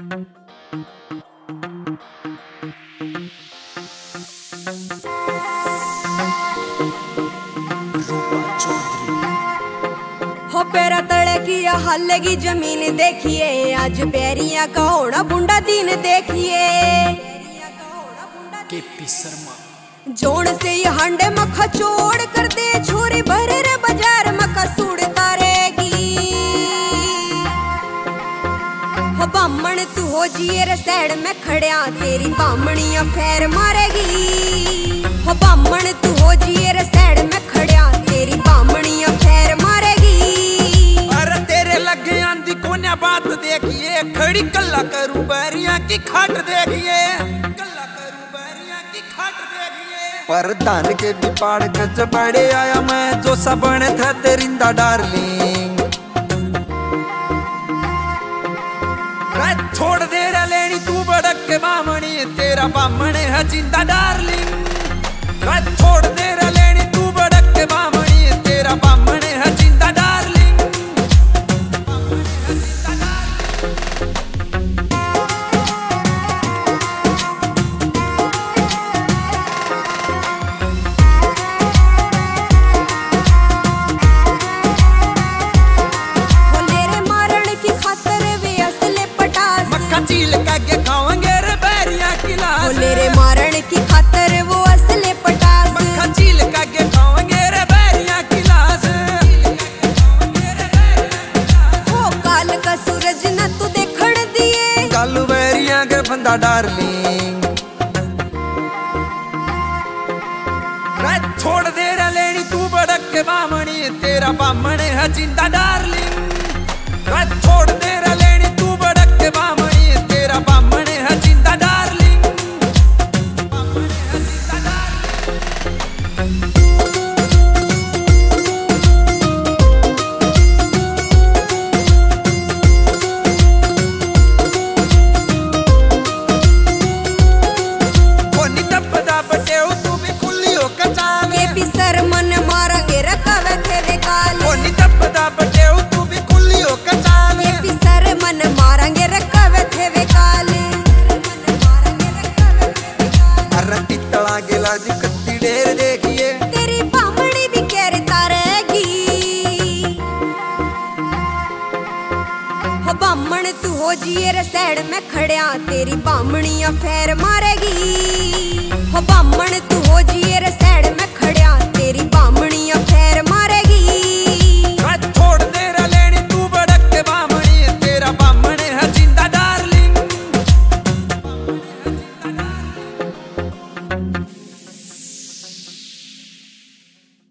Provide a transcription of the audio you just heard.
हो पैरा तले की हल्लेगी जमीन देखिए, आज पैरिया का होना बुंडा दिन देखिए। केपी शर्मा जोड़ से ये हांडे मखा चोड़ कर दे, छोरी भरे रे बाजार मखा सुड़ता रहेगी। हो बामण तू हो जिए रे साइड में खड़िया, तेरी बामणिया फेर मारेगी। हो बामण तू हो जिए रे साइड में खड़िया, तेरी बामणिया फेर मारेगी। अरे तेरे लगे आंधी कोन्या बात देखिए, खड़ी कल्ला करूं बैरिया की खाट देखिए, कल्ला करूं बैरिया की खाट देखिए। पर धान के बिपाड़ गज बड़े आया मैं, जो सबने था तेरिंदा डार्लिंग। छोड़ दे रे लेनी तू बड़क के बामणी, तेरा बामण है जिंदा डार्लिंग। छोड़ दे रे लेनी तू बड़क के बामणी, तेरा बामण है जिंदा डार्लिंग। चील के खाओगे रे बैरिया की लाश, बोले रे मारण की खातर वो असले पटास। मक्खा चील के खाओगे रे बैरिया की लाश। हो काल का सूरज न तू देखण दिए, कालू बैरिया के बंदा डार्लिंग। छोड़ दे रे लेनी तू बड़क के बामणी, तेरा बामण है जिंदा डार्लिंग। छोड़ दे रे लेनी तू बड़क के बामणी, तेरा बामण है जिंदा डार्लिंग। कोनी दबदा बटेऊ तू भी खुली हो कचाल, केपी शर्मन मारेंगे रखवे थे काल। कोनी दबदा बटेऊ तू भी खुली हो कचाल, केपी शर्मन मारेंगे रखवे थे काल। अरे पितला गेला जी कत्ती ढेर देखिए, तेरी बामणी भी कहता रहेगी। हो बामण तू हो जिए रे साइड में खड़िया, तेरी बामणिया फेर मारेगी। हो बामण तू हो जिए रे